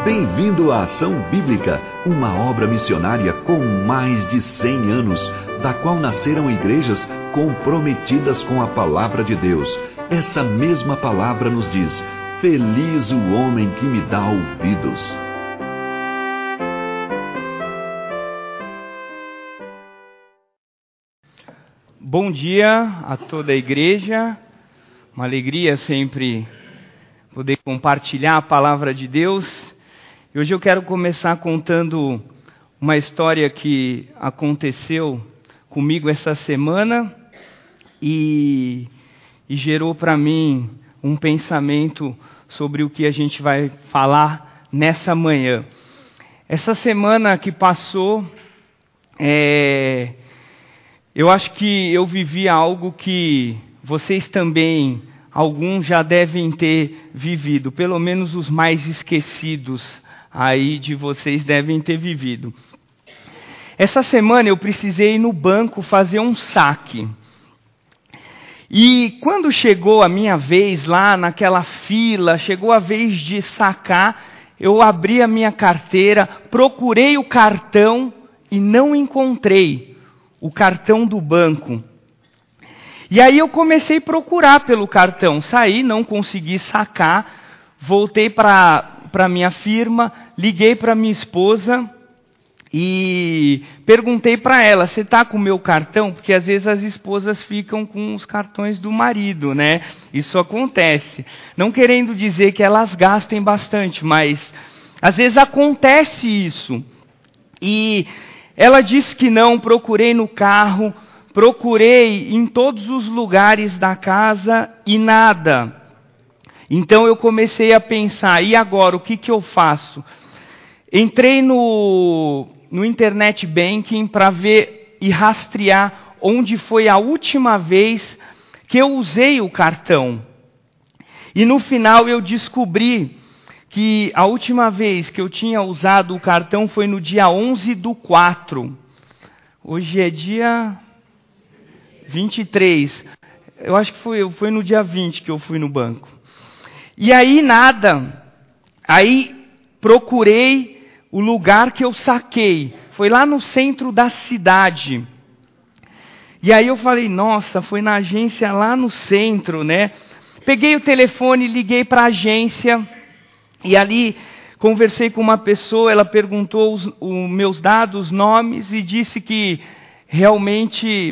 Bem-vindo à Ação Bíblica, uma obra missionária com mais de 100 anos, da qual nasceram igrejas comprometidas com a palavra de Deus. Essa mesma palavra nos diz: feliz o homem que me dá ouvidos. Bom dia a toda a igreja, uma alegria sempre poder compartilhar a palavra de Deus. E hoje eu quero começar contando uma história que aconteceu comigo essa semana e gerou para mim um pensamento sobre o que a gente vai falar nessa manhã. Essa semana que passou, eu acho que eu vivi algo que vocês também, alguns já devem ter vivido, pelo menos os mais esquecidos aí de vocês devem ter vivido. Essa semana eu precisei ir no banco fazer um saque. E quando chegou a minha vez lá naquela fila, chegou a vez de sacar, eu abri a minha carteira, procurei o cartão e não encontrei o cartão do banco. E aí eu comecei a procurar pelo cartão, saí, não consegui sacar, voltei para minha firma, liguei para minha esposa e perguntei para ela: você está com o meu cartão? Porque às vezes as esposas ficam com os cartões do marido, né? Isso acontece. Não querendo dizer que elas gastem bastante, mas às vezes acontece isso. E ela disse que não, procurei no carro, procurei em todos os lugares da casa e nada. Então eu comecei a pensar, e agora, o que eu faço? Entrei no Internet Banking para ver e rastrear onde foi a última vez que eu usei o cartão. E no final eu descobri que a última vez que eu tinha usado o cartão foi no dia 11/4. Hoje é dia 23. Eu acho que foi no dia 20 que eu fui no banco. E aí nada. Aí procurei o lugar que eu saquei. Foi lá no centro da cidade. E aí eu falei: nossa, foi na agência lá no centro, né? Peguei o telefone, liguei para a agência. E ali conversei com uma pessoa, ela perguntou os meus dados, nomes, e disse que realmente,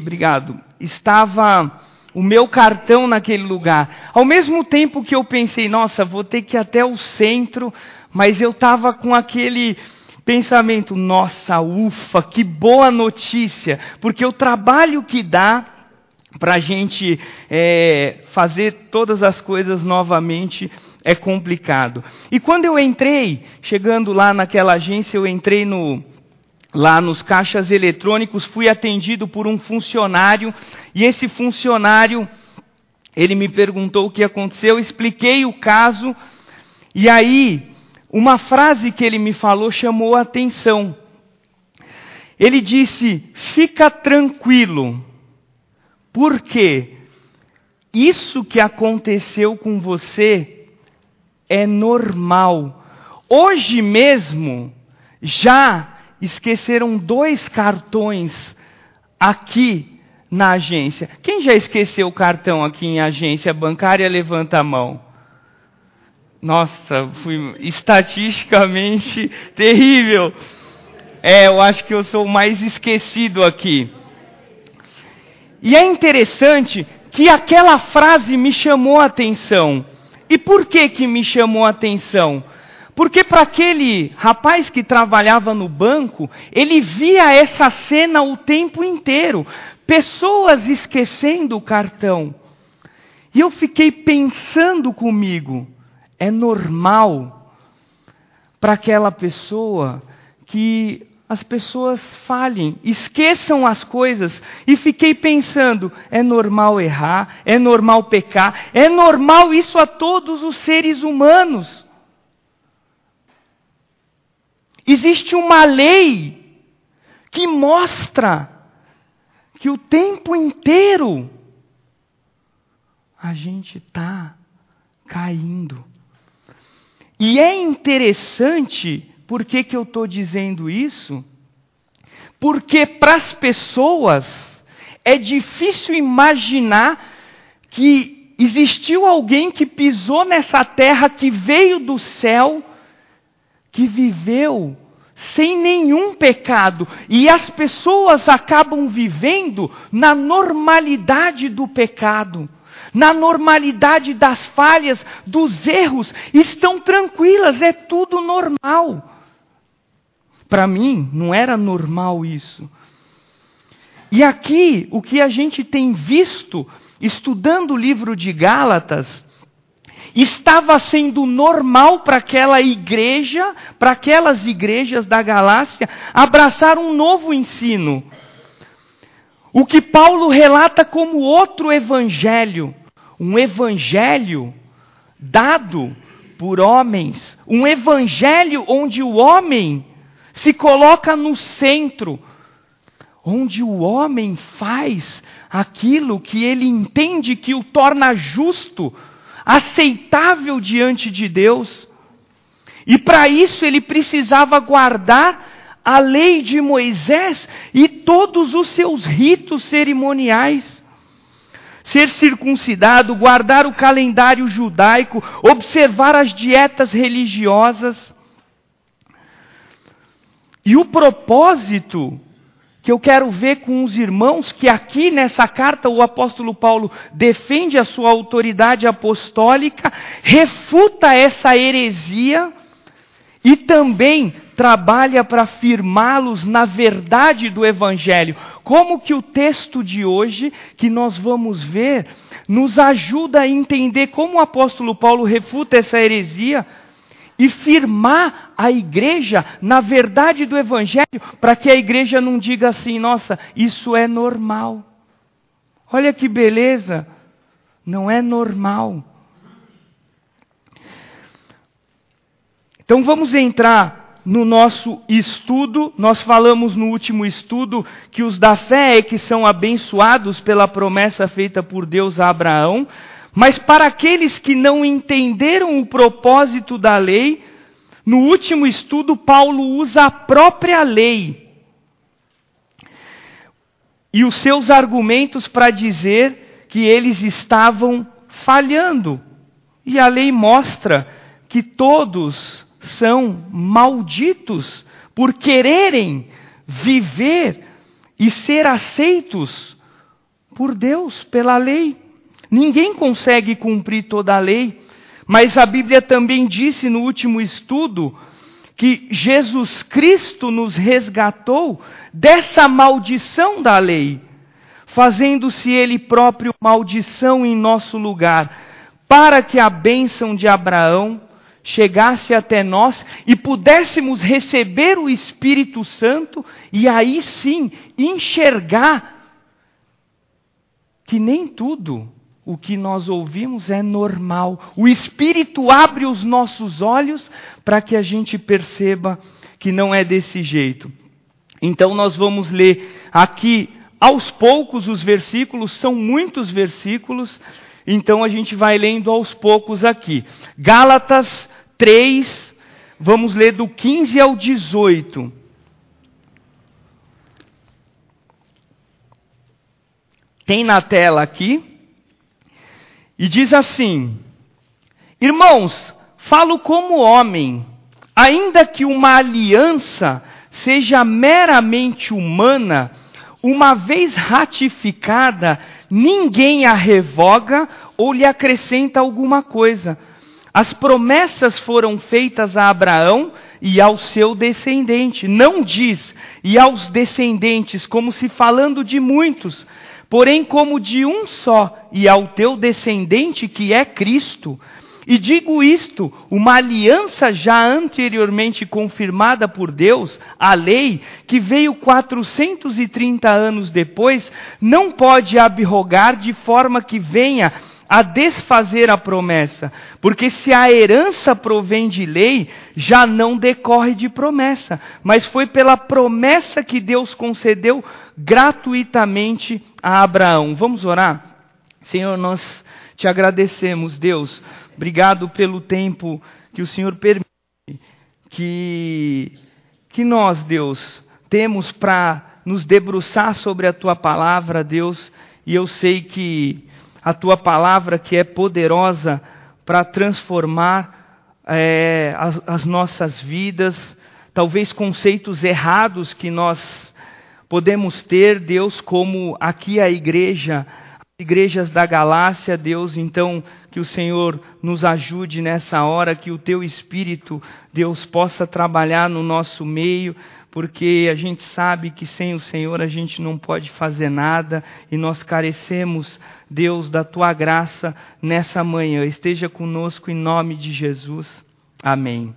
estava o meu cartão naquele lugar. Ao mesmo tempo que eu pensei: nossa, vou ter que ir até o centro, mas eu estava com aquele pensamento: nossa, ufa, que boa notícia, porque o trabalho que dá para a gente fazer todas as coisas novamente é complicado. E quando eu entrei, chegando lá naquela agência, eu entrei lá nos caixas eletrônicos, fui atendido por um funcionário, e esse funcionário, ele me perguntou o que aconteceu, eu expliquei o caso, e aí, uma frase que ele me falou chamou a atenção. Ele disse: fica tranquilo, porque isso que aconteceu com você é normal. Hoje mesmo, já esqueceram 2 cartões aqui na agência. Quem já esqueceu o cartão aqui em agência bancária, levanta a mão. Nossa, fui estatisticamente terrível. Eu acho que eu sou o mais esquecido aqui. E é interessante que aquela frase me chamou a atenção. E por que me chamou a atenção? Porque para aquele rapaz que trabalhava no banco, ele via essa cena o tempo inteiro. Pessoas esquecendo o cartão. E eu fiquei pensando comigo: é normal para aquela pessoa que as pessoas falhem, esqueçam as coisas. E fiquei pensando: é normal errar, é normal pecar, é normal isso a todos os seres humanos. Existe uma lei que mostra que o tempo inteiro a gente está caindo. E é interessante, por que eu estou dizendo isso? Porque para as pessoas é difícil imaginar que existiu alguém que pisou nessa terra, que veio do céu, que viveu sem nenhum pecado. E as pessoas acabam vivendo na normalidade do pecado, na normalidade das falhas, dos erros. Estão tranquilas, é tudo normal. Para mim, não era normal isso. E aqui, o que a gente tem visto, estudando o livro de Gálatas, estava sendo normal para aquela igreja, para aquelas igrejas da Galácia, abraçar um novo ensino. O que Paulo relata como outro evangelho, um evangelho dado por homens, um evangelho onde o homem se coloca no centro, onde o homem faz aquilo que ele entende que o torna justo, aceitável diante de Deus. E para isso ele precisava guardar a lei de Moisés e todos os seus ritos cerimoniais. Ser circuncidado, guardar o calendário judaico, observar as dietas religiosas. E o propósito que eu quero ver com os irmãos, que aqui nessa carta o apóstolo Paulo defende a sua autoridade apostólica, refuta essa heresia e também trabalha para firmá-los na verdade do Evangelho. Como que o texto de hoje, que nós vamos ver, nos ajuda a entender como o apóstolo Paulo refuta essa heresia e firmar a igreja na verdade do Evangelho, para que a igreja não diga assim, nossa, isso é normal. Olha que beleza, não é normal. Então vamos entrar no nosso estudo. Nós falamos no último estudo que os da fé é que são abençoados pela promessa feita por Deus a Abraão. Mas para aqueles que não entenderam o propósito da lei, no último estudo Paulo usa a própria lei e os seus argumentos para dizer que eles estavam falhando. E a lei mostra que todos são malditos por quererem viver e ser aceitos por Deus, pela lei. Ninguém consegue cumprir toda a lei, mas a Bíblia também disse no último estudo que Jesus Cristo nos resgatou dessa maldição da lei, fazendo-se Ele próprio maldição em nosso lugar, para que a bênção de Abraão chegasse até nós e pudéssemos receber o Espírito Santo e aí sim enxergar que nem tudo o que nós ouvimos é normal. O Espírito abre os nossos olhos para que a gente perceba que não é desse jeito. Então nós vamos ler aqui aos poucos os versículos, são muitos versículos, então a gente vai lendo aos poucos aqui. Gálatas 3, vamos ler do 15 ao 18. Tem na tela aqui. E diz assim: irmãos, falo como homem, ainda que uma aliança seja meramente humana, uma vez ratificada, ninguém a revoga ou lhe acrescenta alguma coisa. As promessas foram feitas a Abraão e ao seu descendente. Não diz, e aos descendentes, como se falando de muitos, porém como de um só, e ao teu descendente que é Cristo. E digo isto, uma aliança já anteriormente confirmada por Deus, a lei, que veio 430 anos depois, não pode abrogar de forma que venha a desfazer a promessa. Porque se a herança provém de lei, já não decorre de promessa, mas foi pela promessa que Deus concedeu gratuitamente a Abraão. Vamos orar? Senhor, nós Te agradecemos, Deus. Obrigado pelo tempo que o Senhor permite que nós, Deus, temos para nos debruçar sobre a Tua palavra, Deus. E eu sei que a Tua palavra, que é poderosa para transformar as nossas vidas, talvez conceitos errados que nós podemos ter, Deus, como aqui a igrejas da Galácia, Deus, então que o Senhor nos ajude nessa hora, que o Teu Espírito, Deus, possa trabalhar no nosso meio, porque a gente sabe que sem o Senhor a gente não pode fazer nada, e nós carecemos, Deus, da Tua graça nessa manhã. Esteja conosco em nome de Jesus. Amém.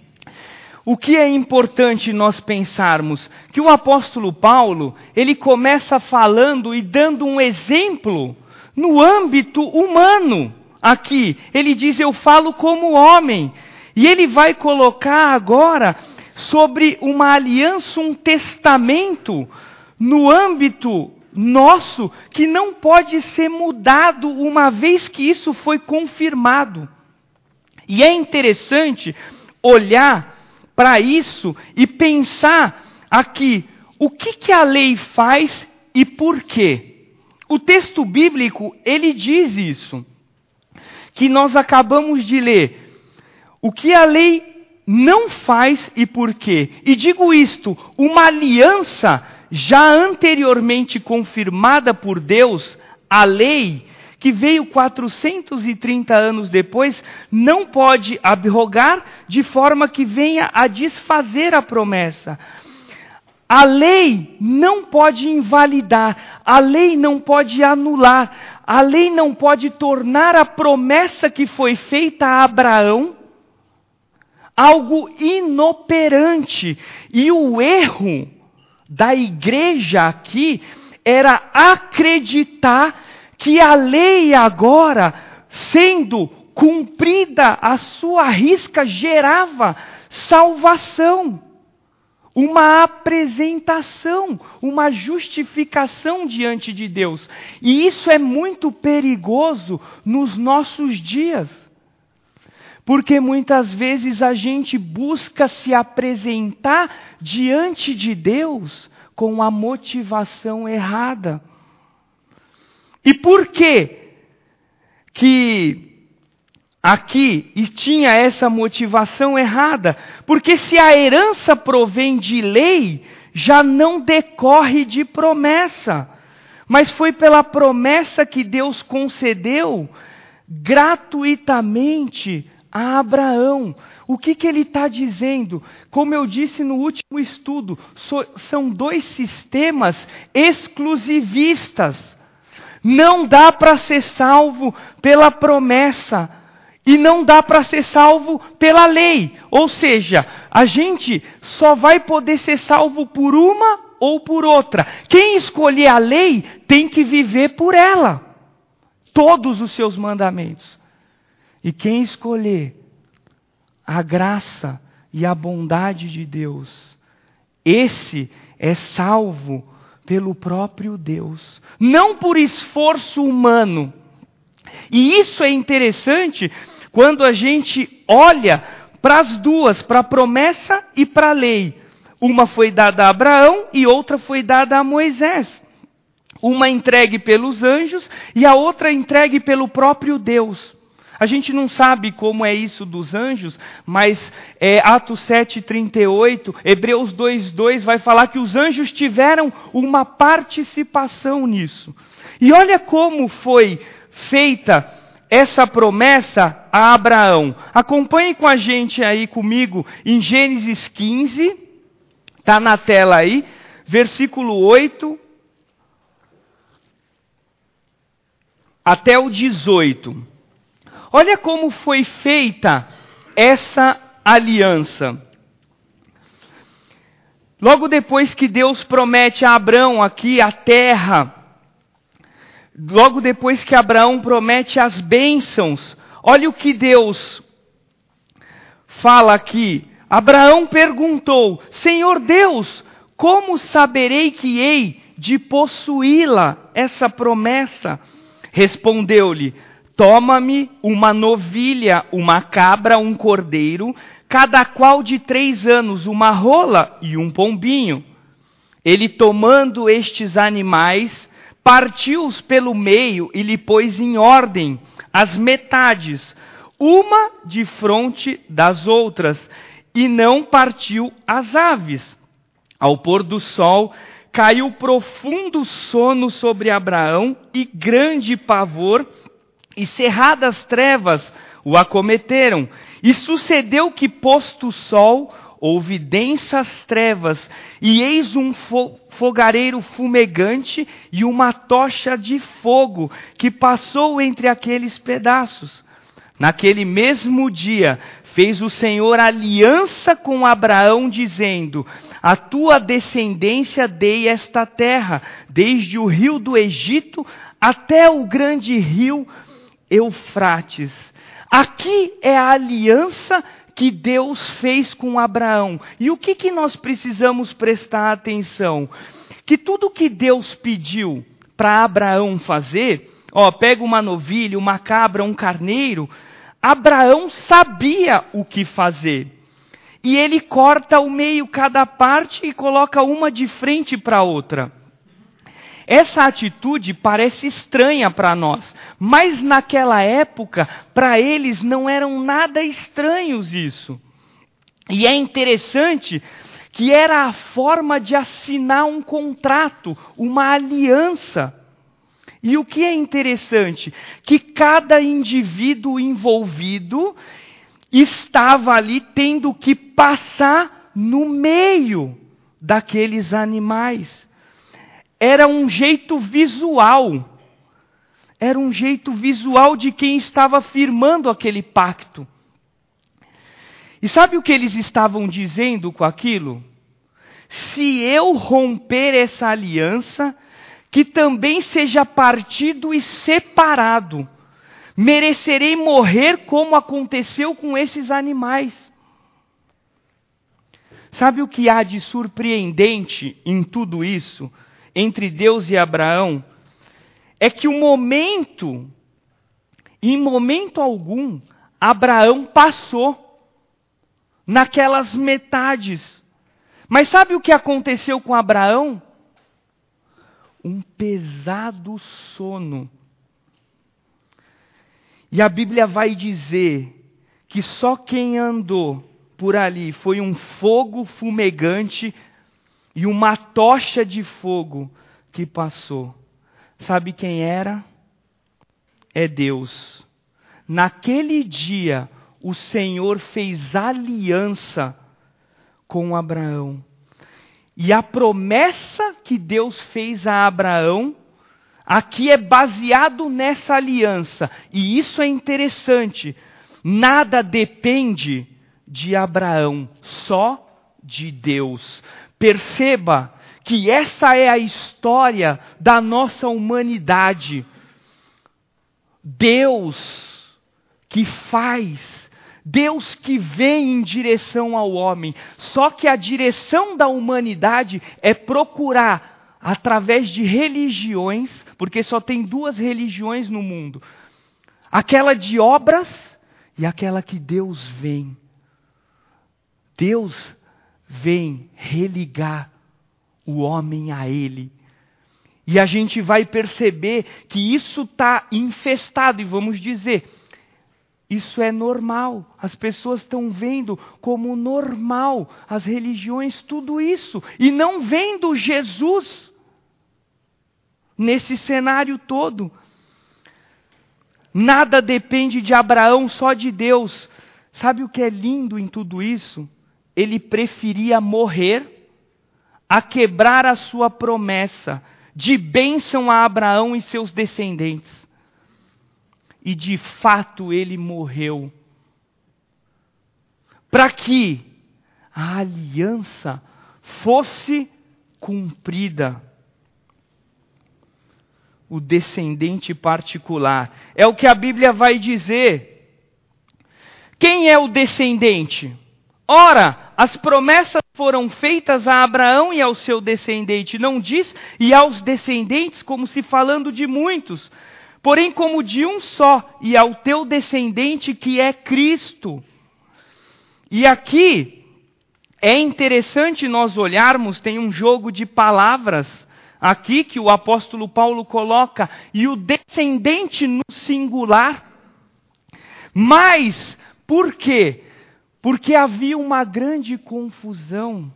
O que é importante nós pensarmos? Que o apóstolo Paulo, ele começa falando e dando um exemplo no âmbito humano. Aqui, ele diz, eu falo como homem. E ele vai colocar agora sobre uma aliança, um testamento, no âmbito nosso, que não pode ser mudado uma vez que isso foi confirmado. E é interessante olhar para isso e pensar aqui, o que a lei faz e por quê? O texto bíblico, ele diz isso, que nós acabamos de ler. O que a lei não faz e por quê? E digo isto, uma aliança já anteriormente confirmada por Deus, a lei, que veio 430 anos depois, não pode abrogar de forma que venha a desfazer a promessa. A lei não pode invalidar, a lei não pode anular, a lei não pode tornar a promessa que foi feita a Abraão algo inoperante. E o erro da igreja aqui era acreditar que a lei agora, sendo cumprida a sua risca, gerava salvação, uma apresentação, uma justificação diante de Deus. E isso é muito perigoso nos nossos dias, porque muitas vezes a gente busca se apresentar diante de Deus com a motivação errada. E por que aqui tinha essa motivação errada? Porque se a herança provém de lei, já não decorre de promessa, mas foi pela promessa que Deus concedeu gratuitamente a Abraão. O que ele está dizendo? Como eu disse no último estudo, são dois sistemas exclusivistas. Não dá para ser salvo pela promessa e não dá para ser salvo pela lei. Ou seja, a gente só vai poder ser salvo por uma ou por outra. Quem escolher a lei tem que viver por ela, todos os seus mandamentos. E quem escolher a graça e a bondade de Deus, esse é salvo pelo próprio Deus, não por esforço humano. E isso é interessante quando a gente olha para as duas, para a promessa e para a lei. Uma foi dada a Abraão e outra foi dada a Moisés. Uma entregue pelos anjos e a outra entregue pelo próprio Deus. A gente não sabe como é isso dos anjos, mas Atos 7:38, Hebreus 2:2 vai falar que os anjos tiveram uma participação nisso. E olha como foi feita essa promessa a Abraão. Acompanhe com a gente aí comigo em Gênesis 15, está na tela aí, versículo 8 até o 18. Olha como foi feita essa aliança. Logo depois que Deus promete a Abraão aqui a terra, logo depois que Abraão promete as bênçãos, olha o que Deus fala aqui. Abraão perguntou: Senhor Deus, como saberei que hei de possuí-la, essa promessa? Respondeu-lhe: toma-me uma novilha, uma cabra, um cordeiro, cada qual de 3 anos, uma rola e um pombinho. Ele, tomando estes animais, partiu-os pelo meio e lhe pôs em ordem as metades, uma defronte das outras, e não partiu as aves. Ao pôr do sol, caiu profundo sono sobre Abraão, e grande pavor e cerradas trevas o acometeram. E sucedeu que, posto o sol, houve densas trevas, e eis um fogareiro fumegante e uma tocha de fogo que passou entre aqueles pedaços. Naquele mesmo dia fez o Senhor aliança com Abraão, dizendo: a tua descendência dei esta terra, desde o rio do Egito até o grande rio Eufrates. Aqui é a aliança que Deus fez com Abraão. E o que nós precisamos prestar atenção? Que tudo que Deus pediu para Abraão fazer, pega uma novilha, uma cabra, um carneiro, Abraão sabia o que fazer. E ele corta ao meio cada parte e coloca uma de frente para a outra. Essa atitude parece estranha para nós, mas naquela época, para eles não eram nada estranhos isso. E é interessante que era a forma de assinar um contrato, uma aliança. E o que é interessante? Que cada indivíduo envolvido estava ali tendo que passar no meio daqueles animais. Era um jeito visual. Era um jeito visual de quem estava firmando aquele pacto. E sabe o que eles estavam dizendo com aquilo? Se eu romper essa aliança, que também seja partido e separado. Merecerei morrer como aconteceu com esses animais. Sabe o que há de surpreendente em tudo isso, entre Deus e Abraão? É que em momento algum, Abraão passou naquelas metades. Mas sabe o que aconteceu com Abraão? Um pesado sono. E a Bíblia vai dizer que só quem andou por ali foi um fogo fumegante e uma tocha de fogo que passou. Sabe quem era? É Deus. Naquele dia, o Senhor fez aliança com Abraão. E a promessa que Deus fez a Abraão, aqui é baseado nessa aliança. E isso é interessante. Nada depende de Abraão, só de Deus. Perceba que essa é a história da nossa humanidade. Deus que faz, Deus que vem em direção ao homem. Só que a direção da humanidade é procurar, através de religiões, porque só tem 2 religiões no mundo. Aquela de obras e aquela que Deus vem. Deus vem religar o homem a Ele. E a gente vai perceber que isso está infestado, e vamos dizer, isso é normal. As pessoas estão vendo como normal as religiões, tudo isso, e não vendo Jesus nesse cenário todo. Nada depende de Abraão, só de Deus. Sabe o que é lindo em tudo isso? Ele preferia morrer a quebrar a sua promessa de bênção a Abraão e seus descendentes. E de fato ele morreu. Para que a aliança fosse cumprida. O descendente particular. É o que a Bíblia vai dizer. Quem é o descendente? Ora, as promessas foram feitas a Abraão e ao seu descendente. Não diz, e aos descendentes, como se falando de muitos. porém como de um só, e ao teu descendente que é Cristo. E aqui é interessante nós olharmos, tem um jogo de palavras aqui que o apóstolo Paulo coloca, e o descendente no singular. Mas, por quê? Porque havia uma grande confusão,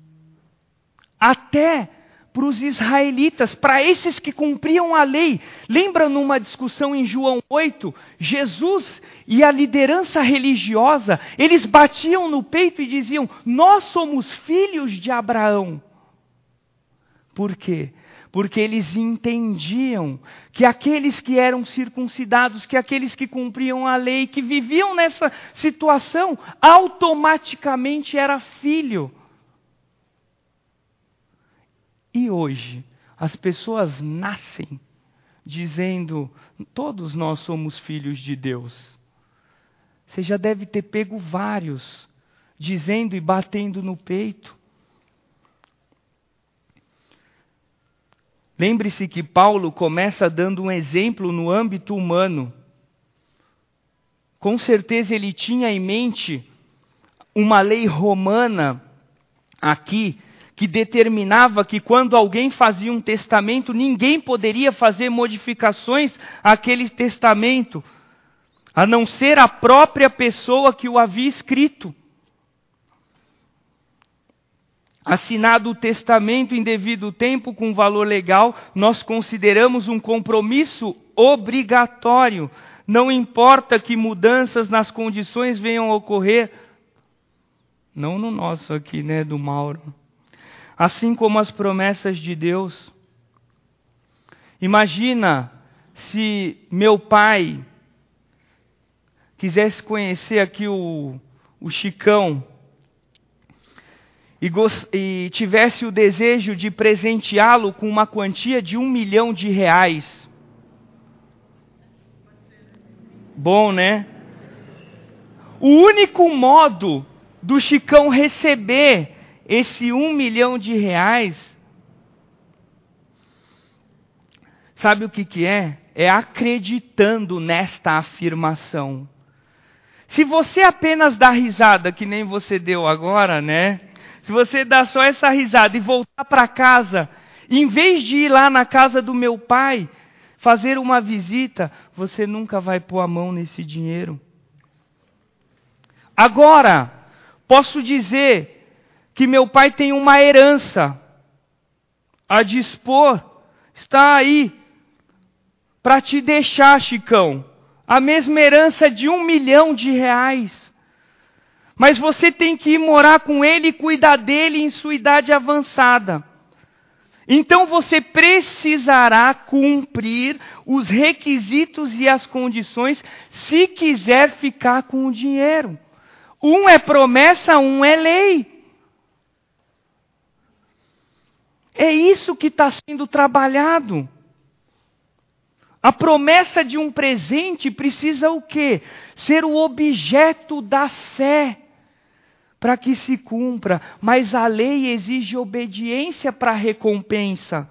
até para os israelitas, para esses que cumpriam a lei. Lembra numa discussão em João 8, Jesus e a liderança religiosa, eles batiam no peito e diziam, nós somos filhos de Abraão. Por quê? Porque eles entendiam que aqueles que eram circuncidados, que aqueles que cumpriam a lei, que viviam nessa situação, automaticamente era filho. E hoje, as pessoas nascem dizendo, todos nós somos filhos de Deus. Você já deve ter pego vários, dizendo e batendo no peito. Lembre-se que Paulo começa dando um exemplo no âmbito humano. Com certeza ele tinha em mente uma lei romana aqui, que determinava que quando alguém fazia um testamento, ninguém poderia fazer modificações àquele testamento, a não ser a própria pessoa que o havia escrito. Assinado o testamento em devido tempo com valor legal, nós consideramos um compromisso obrigatório. Não importa que mudanças nas condições venham a ocorrer. Não no nosso aqui, né, do Mauro. Assim como as promessas de Deus. Imagina se meu pai quisesse conhecer aqui o Chicão e tivesse o desejo de presenteá-lo com uma quantia de R$1 milhão. Bom, né? O único modo do Chicão receber esse R$1 milhão, sabe o que é? É acreditando nesta afirmação. Se você apenas dá risada, que nem você deu agora, né? Se você dá só essa risada e voltar para casa, em vez de ir lá na casa do meu pai, fazer uma visita, você nunca vai pôr a mão nesse dinheiro. Agora, posso dizer que meu pai tem uma herança a dispor, está aí para te deixar, Chicão, a mesma herança de R$1 milhão. Mas você tem que ir morar com ele e cuidar dele em sua idade avançada. Então você precisará cumprir os requisitos e as condições se quiser ficar com o dinheiro. Um é promessa, um é lei. É isso que está sendo trabalhado. A promessa de um presente precisa o quê? Ser o objeto da fé para que se cumpra. Mas a lei exige obediência para a recompensa.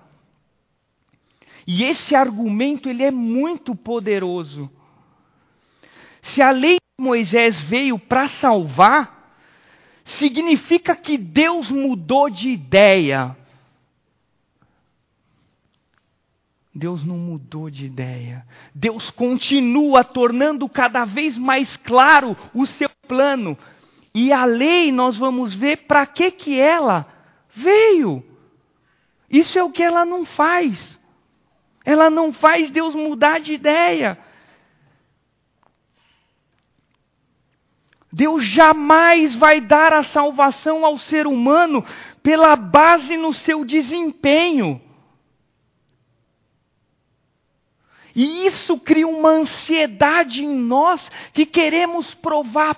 E esse argumento ele é muito poderoso. Se a lei de Moisés veio para salvar, significa que Deus mudou de ideia. Deus não mudou de ideia. Deus continua tornando cada vez mais claro o seu plano. E a lei, nós vamos ver para que ela veio. Isso é o que ela não faz. Ela não faz Deus mudar de ideia. Deus jamais vai dar a salvação ao ser humano pela base no seu desempenho. E isso cria uma ansiedade em nós que queremos provar.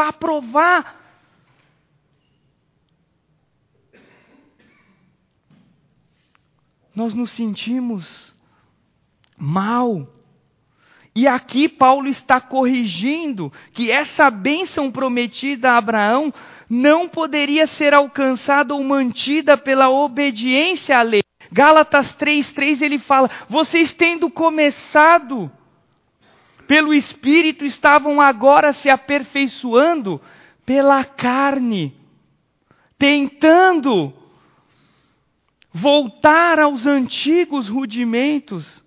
Nós nos sentimos mal. E aqui Paulo está corrigindo que essa bênção prometida a Abraão não poderia ser alcançada ou mantida pela obediência à lei. Gálatas 3:3 ele fala: vocês tendo começado pelo Espírito, estavam agora se aperfeiçoando pela carne, tentando voltar aos antigos rudimentos.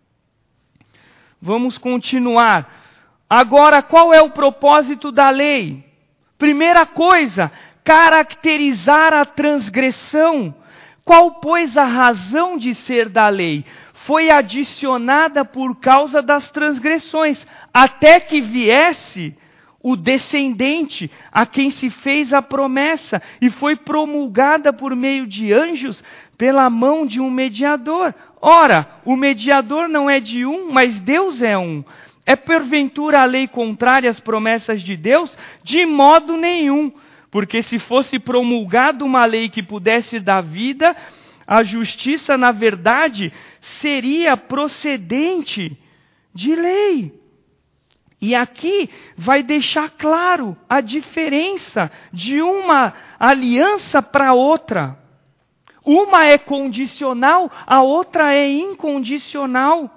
Vamos continuar. Agora, qual é o propósito da lei? Primeira coisa, caracterizar a transgressão. Qual, pois, a razão de ser da lei? Foi adicionada por causa das transgressões, até que viesse o descendente a quem se fez a promessa, e foi promulgada por meio de anjos pela mão de um mediador. Ora, o mediador não é de um, mas Deus é um. É porventura a lei contrária às promessas de Deus? De modo nenhum. Porque se fosse promulgada uma lei que pudesse dar vida, a justiça, na verdade, seria procedente de lei. E aqui vai deixar claro a diferença de uma aliança para outra. Uma é condicional, a outra é incondicional.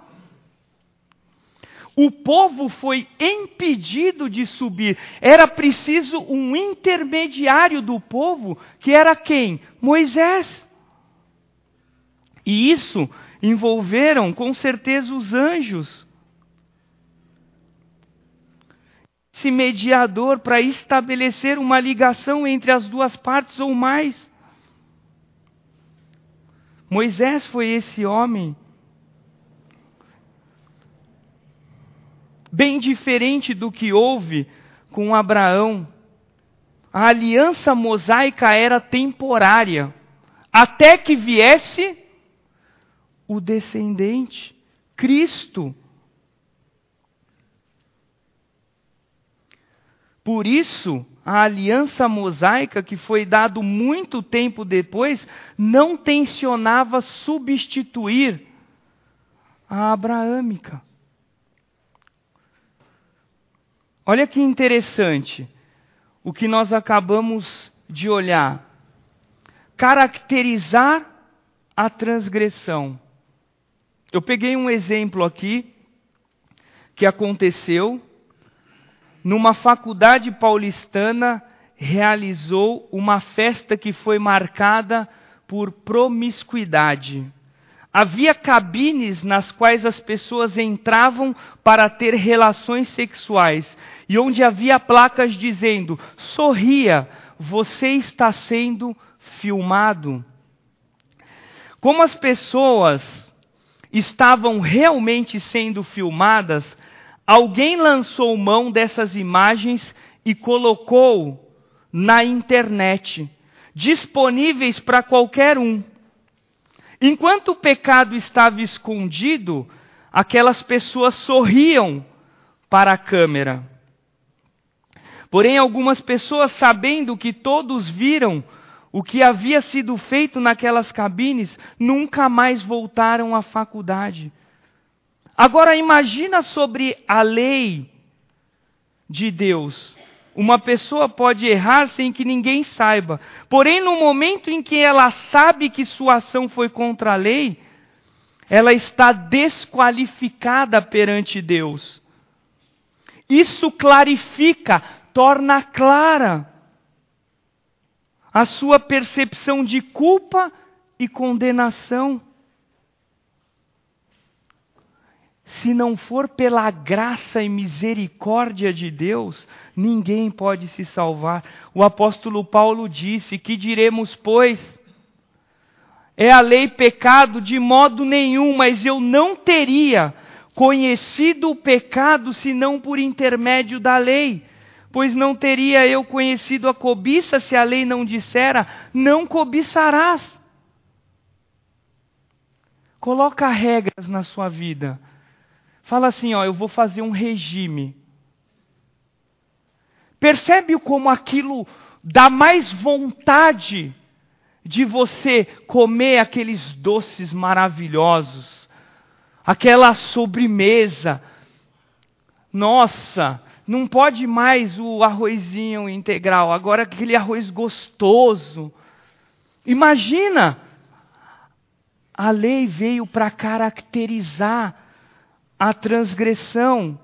O povo foi impedido de subir. Era preciso um intermediário do povo, que era quem? Moisés. E isso envolveram, com certeza, os anjos. Esse mediador para estabelecer uma ligação entre as duas partes ou mais. Moisés foi esse homem. Bem diferente do que houve com Abraão. A aliança mosaica era temporária, até que viesse o descendente, Cristo. Por isso, a aliança mosaica, que foi dado muito tempo depois, não tensionava substituir a abraâmica. Olha que interessante o que nós acabamos de olhar. Caracterizar a transgressão. Eu peguei um exemplo aqui que aconteceu numa faculdade paulistana. Realizou uma festa que foi marcada por promiscuidade. Havia cabines nas quais as pessoas entravam para ter relações sexuais e onde havia placas dizendo: sorria, você está sendo filmado. Como as pessoas estavam realmente sendo filmadas, alguém lançou mão dessas imagens e colocou na internet, disponíveis para qualquer um. Enquanto o pecado estava escondido, aquelas pessoas sorriam para a câmera. Porém, algumas pessoas, sabendo que todos viram o que havia sido feito naquelas cabines, nunca mais voltaram à faculdade. Agora imagina sobre a lei de Deus. Uma pessoa pode errar sem que ninguém saiba. Porém, no momento em que ela sabe que sua ação foi contra a lei, ela está desqualificada perante Deus. Isso clarifica, torna clara a sua percepção de culpa e condenação. Se não for pela graça e misericórdia de Deus, ninguém pode se salvar. O apóstolo Paulo disse: que diremos, pois? É a lei pecado? De modo nenhum, mas eu não teria conhecido o pecado senão por intermédio da lei. Pois não teria eu conhecido a cobiça se a lei não dissera: não cobiçarás. Coloca regras na sua vida. Fala assim, eu vou fazer um regime. Percebe como aquilo dá mais vontade de você comer aqueles doces maravilhosos, aquela sobremesa. Nossa, não pode mais o arrozinho integral, agora aquele arroz gostoso. Imagina A lei veio para caracterizar a transgressão.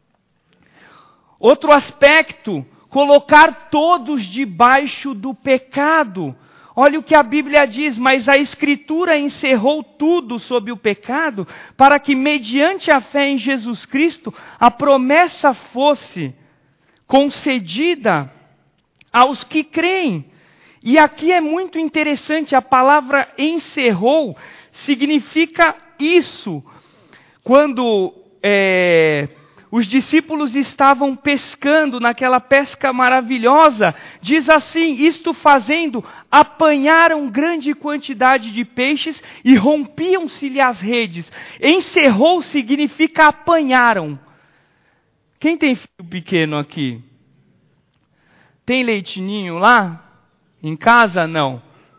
Outro aspecto, colocar todos debaixo do pecado. Olha o que a Bíblia diz: mas a Escritura encerrou tudo sob o pecado, para que mediante a fé em Jesus Cristo, a promessa fosse concedida aos que creem. E aqui é muito interessante, a palavra encerrou significa isso. Quando os discípulos estavam pescando naquela pesca maravilhosa, diz assim: isto fazendo, apanharam grande quantidade de peixes e rompiam-se-lhe as redes. Encerrou significa apanharam. Quem tem filho pequeno aqui? Tem leitinho lá? Em casa, não.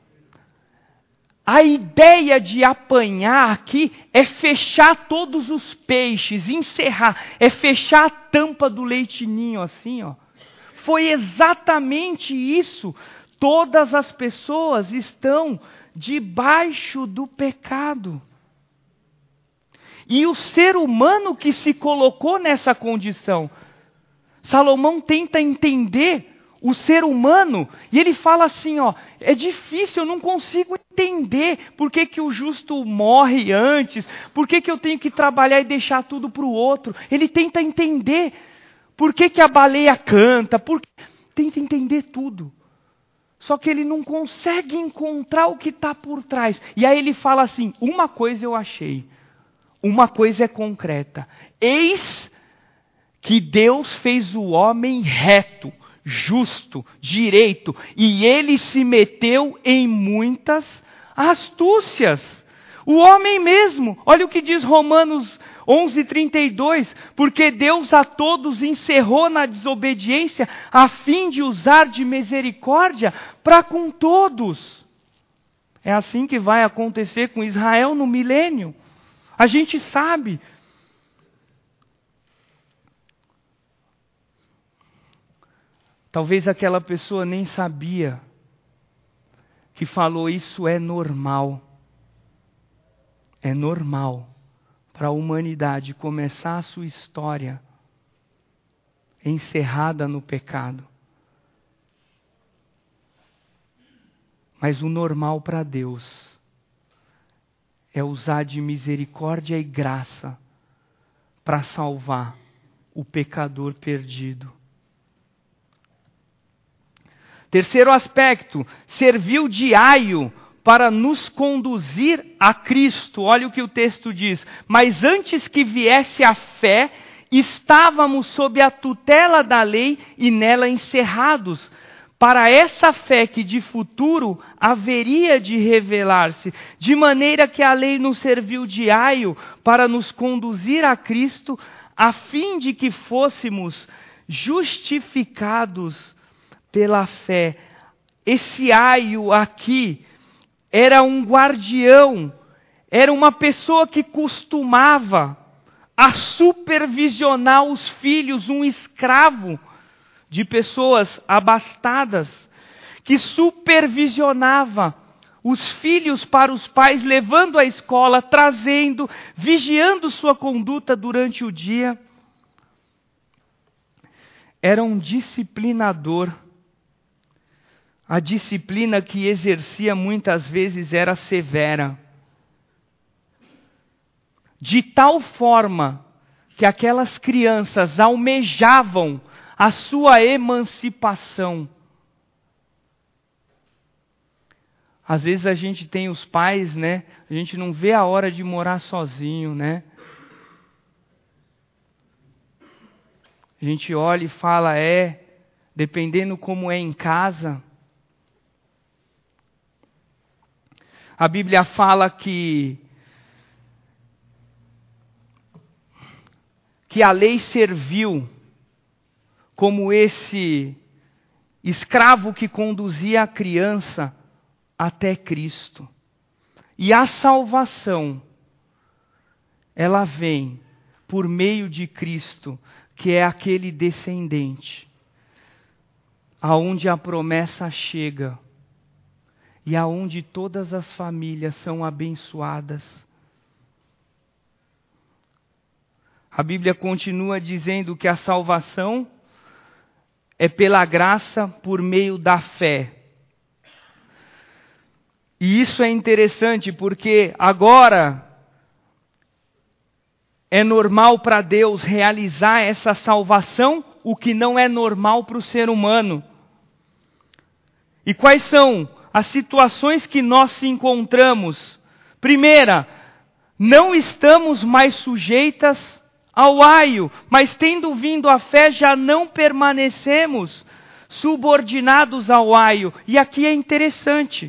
A ideia de apanhar aqui é fechar todos os peixes, encerrar, é fechar a tampa do leitinho assim, ó. Foi exatamente isso. Todas as pessoas estão debaixo do pecado. E o ser humano que se colocou nessa condição. Salomão tenta entender o ser humano, e ele fala assim, ó, é difícil, eu não consigo entender por que o justo morre antes, por que eu tenho que trabalhar e deixar tudo para o outro. Ele tenta entender por que a baleia canta, tenta entender tudo. Só que ele não consegue encontrar o que está por trás. E aí ele fala assim, uma coisa eu achei, uma coisa é concreta, eis que Deus fez o homem reto, justo, direito, e ele se meteu em muitas astúcias. O homem mesmo, olha o que diz Romanos 11:32, porque Deus a todos encerrou na desobediência, a fim de usar de misericórdia para com todos. É assim que vai acontecer com Israel no milênio. A gente sabe. Talvez aquela pessoa nem sabia que falou isso é normal. É normal para a humanidade começar a sua história encerrada no pecado. Mas o normal para Deus é usar de misericórdia e graça para salvar o pecador perdido. Terceiro aspecto, serviu de aio para nos conduzir a Cristo. Olha o que o texto diz. Mas antes que viesse a fé, estávamos sob a tutela da lei e nela encerrados. Para essa fé que de futuro haveria de revelar-se, de maneira que a lei nos serviu de aio para nos conduzir a Cristo, a fim de que fôssemos justificados pela fé. Esse aio aqui era um guardião, era uma pessoa que costumava a supervisionar os filhos, um escravo de pessoas abastadas, que supervisionava os filhos para os pais, levando à escola, trazendo, vigiando sua conduta durante o dia. Era um disciplinador. A disciplina que exercia muitas vezes era severa. De tal forma que aquelas crianças almejavam a sua emancipação. Às vezes a gente tem os pais, né? A gente não vê a hora de morar sozinho, né? A gente olha e fala, dependendo como é em casa. A Bíblia fala que a lei serviu como esse escravo que conduzia a criança até Cristo. E a salvação, ela vem por meio de Cristo, que é aquele descendente, aonde a promessa chega. e aonde todas as famílias são abençoadas. A Bíblia continua dizendo que a salvação é pela graça por meio da fé. E isso é interessante porque agora é normal para Deus realizar essa salvação, o que não é normal para o ser humano. E quais são as situações que nós se encontramos? Primeira, não estamos mais sujeitas ao aio, mas tendo vindo a fé já não permanecemos subordinados ao aio. E aqui é interessante.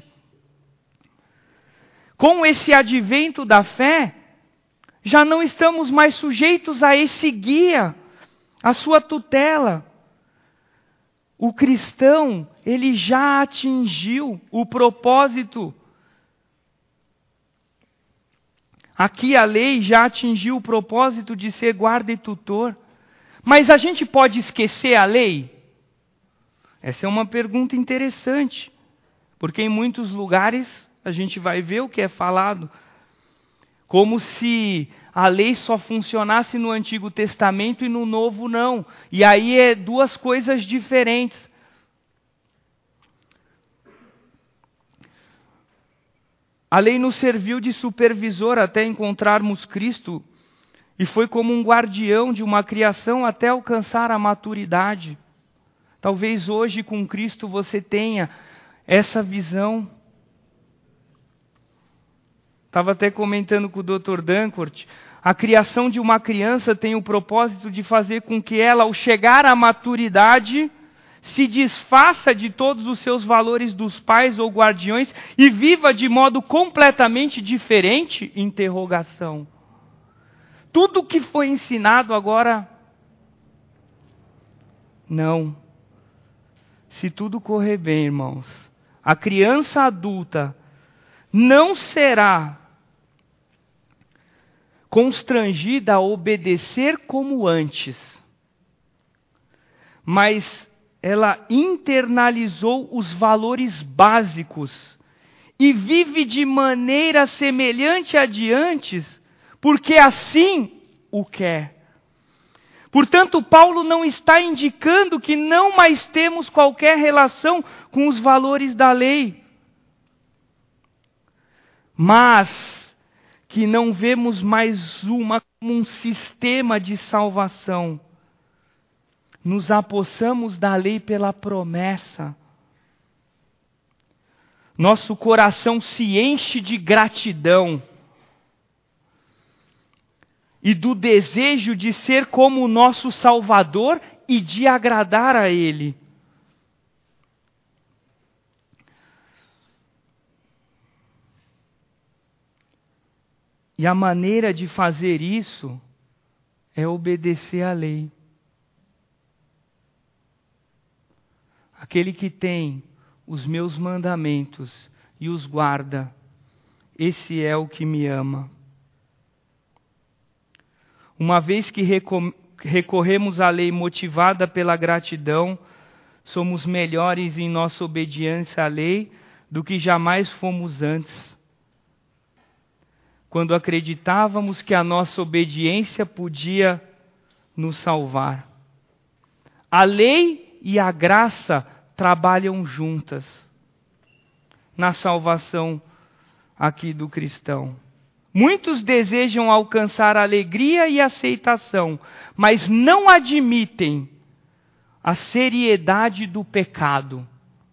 Com esse advento da fé, já não estamos mais sujeitos a esse guia, a sua tutela. O cristão, ele já atingiu o propósito. Aqui a lei já atingiu o propósito de ser guarda e tutor. Mas a gente pode esquecer a lei? Essa é uma pergunta interessante. Porque em muitos lugares a gente vai ver o que é falado. Como se a lei só funcionasse no Antigo Testamento e no Novo não. E aí é duas coisas diferentes. A lei nos serviu de supervisor até encontrarmos Cristo. E foi como um guardião de uma criação até alcançar a maturidade. Talvez hoje com Cristo você tenha essa visão. Estava até comentando com o Dr. Dancourt, a criação de uma criança tem o propósito de fazer com que ela, ao chegar à maturidade, se desfaça de todos os seus valores dos pais ou guardiões e viva de modo completamente diferente? Interrogação. Tudo que foi ensinado agora, não. Se tudo correr bem, irmãos, a criança adulta não será constrangida a obedecer como antes, mas ela internalizou os valores básicos e vive de maneira semelhante a de antes, porque assim o quer. Portanto, Paulo não está indicando que não mais temos qualquer relação com os valores da lei, mas que não vemos mais como um sistema de salvação. Nos apossamos da lei pela promessa. Nosso coração se enche de gratidão e do desejo de ser como o nosso Salvador e de agradar a Ele. E a maneira de fazer isso é obedecer à lei. Aquele que tem os meus mandamentos e os guarda, esse é o que me ama. Uma vez que recorremos à lei motivada pela gratidão, somos melhores em nossa obediência à lei do que jamais fomos antes, quando acreditávamos que a nossa obediência podia nos salvar. A lei e a graça trabalham juntas na salvação aqui do cristão. Muitos desejam alcançar alegria e aceitação, mas não admitem a seriedade do pecado.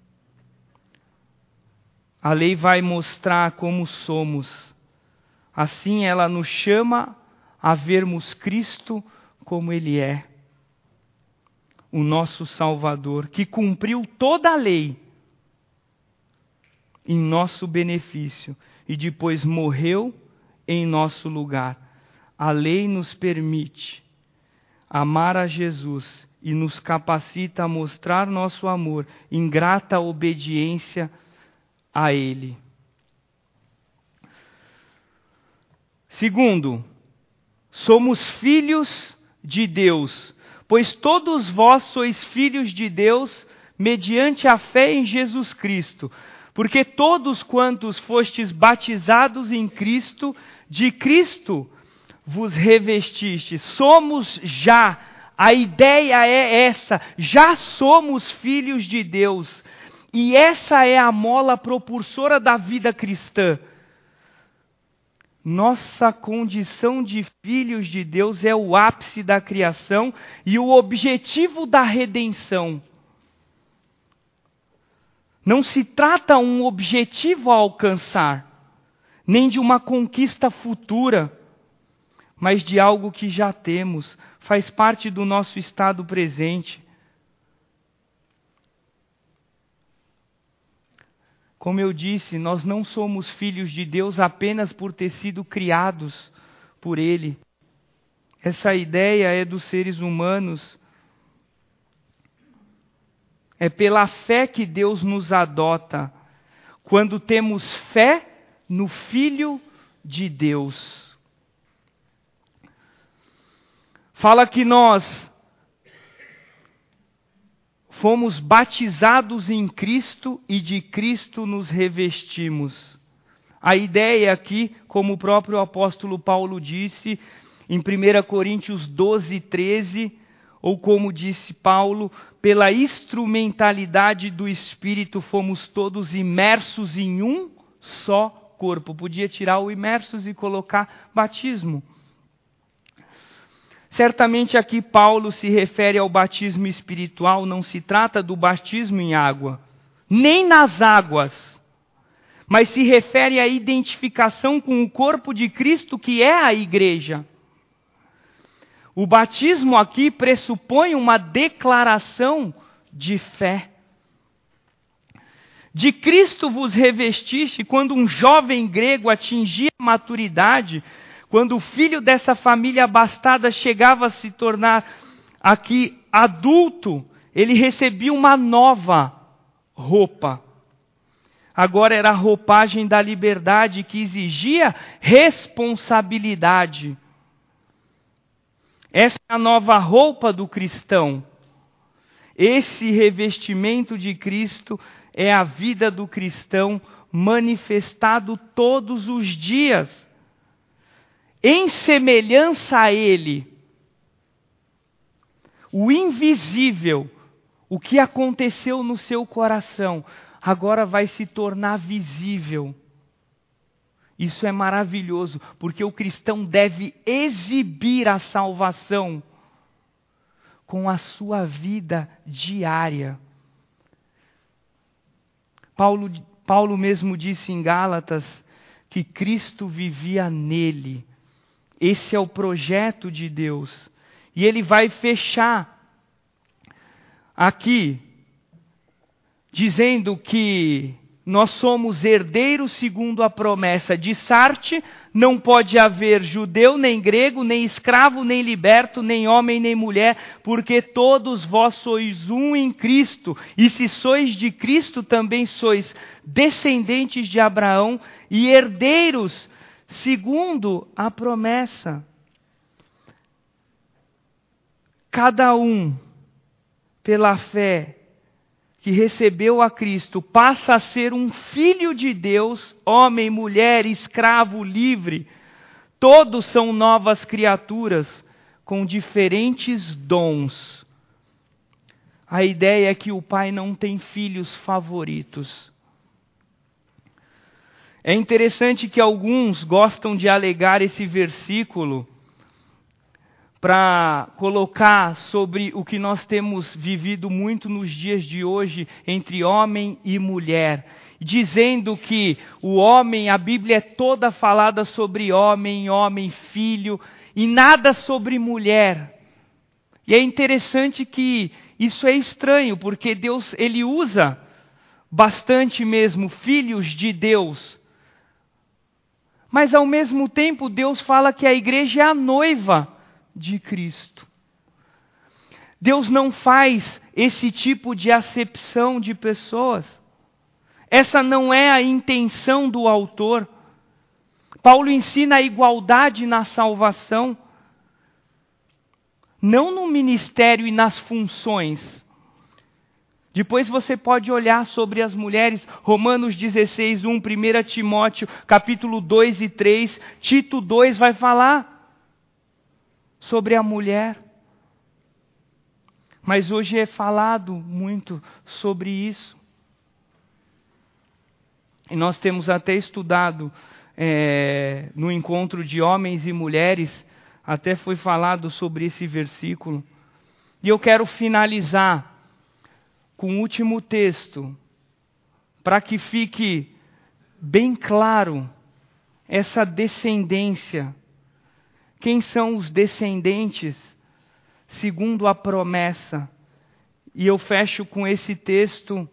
A lei vai mostrar como somos. Assim ela nos chama a vermos Cristo como Ele é. O nosso Salvador, que cumpriu toda a lei em nosso benefício e depois morreu em nosso lugar. A lei nos permite amar a Jesus e nos capacita a mostrar nosso amor em grata obediência a Ele. Segundo, somos filhos de Deus, pois todos vós sois filhos de Deus mediante a fé em Jesus Cristo. Porque todos quantos fostes batizados em Cristo, de Cristo vos revestistes. Somos já, a ideia é essa, já somos filhos de Deus. E essa é a mola propulsora da vida cristã. Nossa condição de filhos de Deus é o ápice da criação e o objetivo da redenção. Não se trata um objetivo a alcançar, nem de uma conquista futura, mas de algo que já temos, faz parte do nosso estado presente. Como eu disse, nós não somos filhos de Deus apenas por ter sido criados por Ele. Essa ideia é dos seres humanos. É pela fé que Deus nos adota, quando temos fé no Filho de Deus. Fala que nós fomos batizados em Cristo e de Cristo nos revestimos. A ideia aqui, como o próprio apóstolo Paulo disse em 1 Coríntios 12, 13, ou como disse Paulo, pela instrumentalidade do Espírito fomos todos imersos em um só corpo. Podia tirar o imersos e colocar batismo. Certamente aqui Paulo se refere ao batismo espiritual, não se trata do batismo em água, nem nas águas, mas se refere à identificação com o corpo de Cristo, que é a igreja. O batismo aqui pressupõe uma declaração de fé. De Cristo vos revestiste. Quando um jovem grego atingia a maturidade, quando o filho dessa família abastada chegava a se tornar aqui adulto, ele recebia uma nova roupa. Agora era a roupagem da liberdade que exigia responsabilidade. Essa é a nova roupa do cristão. Esse revestimento de Cristo é a vida do cristão manifestado todos os dias. Em semelhança a Ele, o invisível, o que aconteceu no seu coração, agora vai se tornar visível. Isso é maravilhoso, porque o cristão deve exibir a salvação com a sua vida diária. Paulo mesmo disse em Gálatas que Cristo vivia nele. Esse é o projeto de Deus. E ele vai fechar aqui, dizendo que nós somos herdeiros segundo a promessa. De Sarte, não pode haver judeu, nem grego, nem escravo, nem liberto, nem homem, nem mulher, porque todos vós sois um em Cristo. E se sois de Cristo, também sois descendentes de Abraão e herdeiros segundo a promessa. Cada um, pela fé que recebeu a Cristo, passa a ser um filho de Deus, homem, mulher, escravo, livre. Todos são novas criaturas com diferentes dons. A ideia é que o Pai não tem filhos favoritos. É interessante que alguns gostam de alegar esse versículo para colocar sobre o que nós temos vivido muito nos dias de hoje entre homem e mulher, dizendo que o homem, a Bíblia é toda falada sobre homem, filho, e nada sobre mulher. E é interessante que isso é estranho, porque Deus, Ele usa bastante mesmo filhos de Deus. Mas ao mesmo tempo Deus fala que a igreja é a noiva de Cristo. Deus não faz esse tipo de acepção de pessoas. Essa não é a intenção do autor. Paulo ensina a igualdade na salvação, não no ministério e nas funções. Depois você pode olhar sobre as mulheres, Romanos 16, 1, 1 Timóteo, capítulo 2 e 3, Tito 2 vai falar sobre a mulher. Mas hoje é falado muito sobre isso. E nós temos até estudado no encontro de homens e mulheres, até foi falado sobre esse versículo. E eu quero finalizar com o último texto, para que fique bem claro essa descendência. Quem são os descendentes segundo a promessa? E eu fecho com esse texto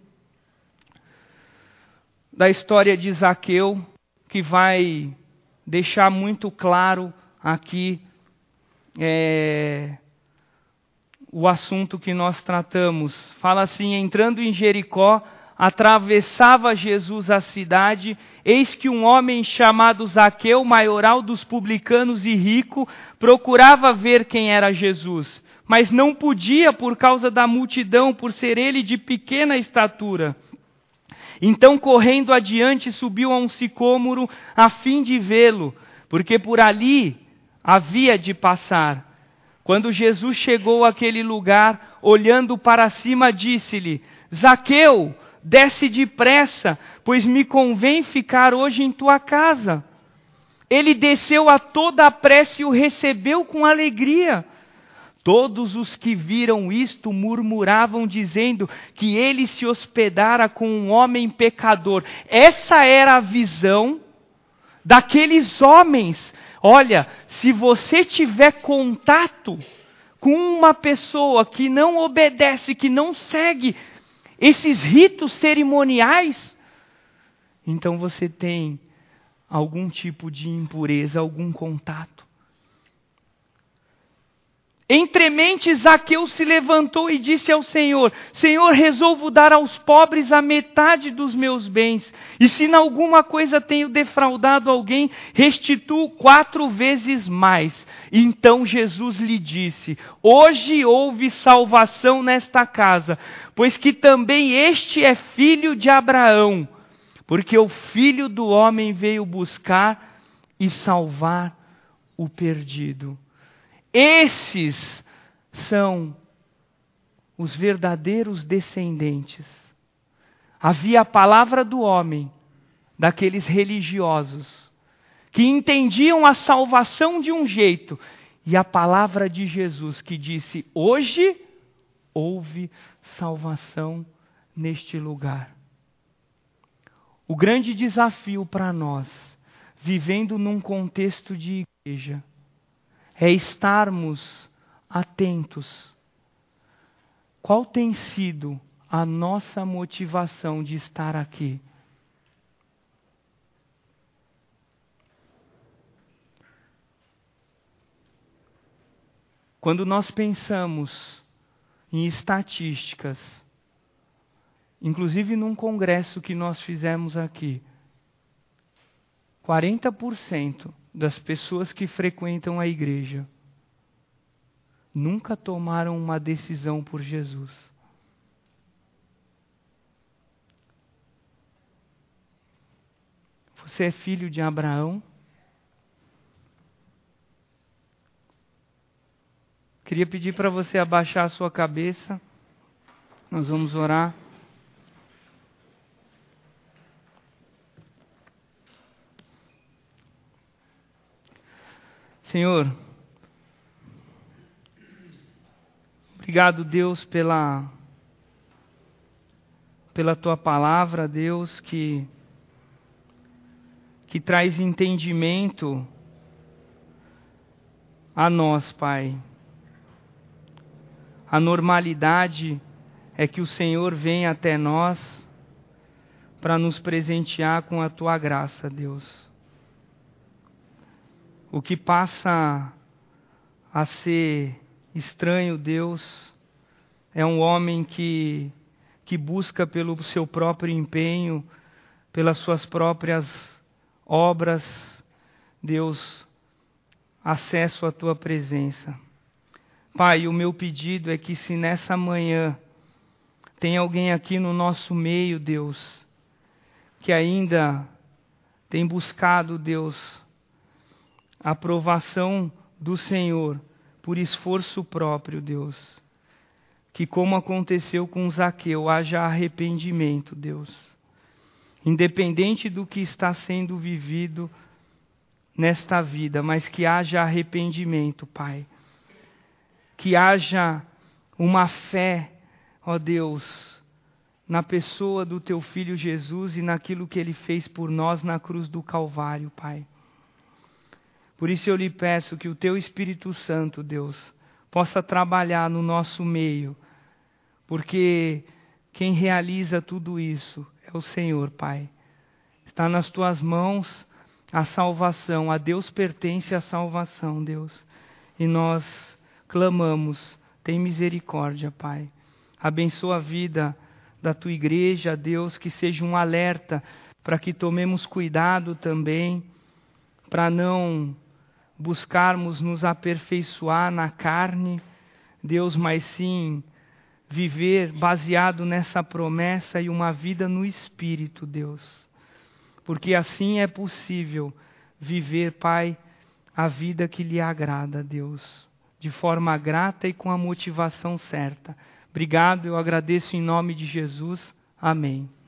da história de Zaqueu, que vai deixar muito claro aqui o assunto que nós tratamos. Fala assim: entrando em Jericó, atravessava Jesus a cidade, eis que um homem chamado Zaqueu, maioral dos publicanos e rico, procurava ver quem era Jesus, mas não podia por causa da multidão, por ser ele de pequena estatura. Então, correndo adiante, subiu a um sicômoro a fim de vê-lo, porque por ali havia de passar. Quando Jesus chegou àquele lugar, olhando para cima, disse-lhe: Zaqueu, desce depressa, pois me convém ficar hoje em tua casa. Ele desceu a toda a pressa e o recebeu com alegria. Todos os que viram isto murmuravam, dizendo que ele se hospedara com um homem pecador. Essa era a visão daqueles homens. Olha, se você tiver contato com uma pessoa que não obedece, que não segue esses ritos cerimoniais, então você tem algum tipo de impureza, algum contato. Entremente, Zaqueu se levantou e disse ao Senhor: Senhor, resolvo dar aos pobres a metade dos meus bens. E se em alguma coisa tenho defraudado alguém, restituo 4 vezes mais. Então Jesus lhe disse: hoje houve salvação nesta casa, pois que também este é filho de Abraão. Porque o Filho do Homem veio buscar e salvar o perdido. Esses são os verdadeiros descendentes. Havia a palavra do homem, daqueles religiosos, que entendiam a salvação de um jeito, e a palavra de Jesus que disse: hoje houve salvação neste lugar. O grande desafio para nós, vivendo num contexto de igreja, é estarmos atentos. Qual tem sido a nossa motivação de estar aqui? Quando nós pensamos em estatísticas, inclusive num congresso que nós fizemos aqui, 40% das pessoas que frequentam a igreja nunca tomaram uma decisão por Jesus. Você é filho de Abraão? Queria pedir para você abaixar a sua cabeça. Nós vamos orar. Senhor, obrigado, Deus, pela Tua palavra, Deus, que traz entendimento a nós, Pai. A normalidade é que o Senhor vem até nós para nos presentear com a Tua graça, Deus. O que passa a ser estranho, Deus, é um homem que busca pelo seu próprio empenho, pelas suas próprias obras, Deus, acesso à Tua presença. Pai, o meu pedido é que se nessa manhã Tem alguém aqui no nosso meio, Deus, que ainda tem buscado, Deus, a aprovação do Senhor por esforço próprio, Deus. Que como aconteceu com Zaqueu, haja arrependimento, Deus. Independente do que está sendo vivido nesta vida, mas que haja arrependimento, Pai. Que haja uma fé, ó Deus, na pessoa do Teu Filho Jesus e naquilo que Ele fez por nós na cruz do Calvário, Pai. Por isso eu lhe peço que o Teu Espírito Santo, Deus, possa trabalhar no nosso meio, porque quem realiza tudo isso é o Senhor, Pai. Está nas Tuas mãos a salvação, a Deus pertence a salvação, Deus. E nós clamamos, tem misericórdia, Pai. Abençoa a vida da Tua igreja, Deus, que seja um alerta para que tomemos cuidado também, para não buscarmos nos aperfeiçoar na carne, Deus, mas sim viver baseado nessa promessa e uma vida no Espírito, Deus. Porque assim é possível viver, Pai, a vida que lhe agrada, Deus, de forma grata e com a motivação certa. Obrigado, eu agradeço em nome de Jesus. Amém.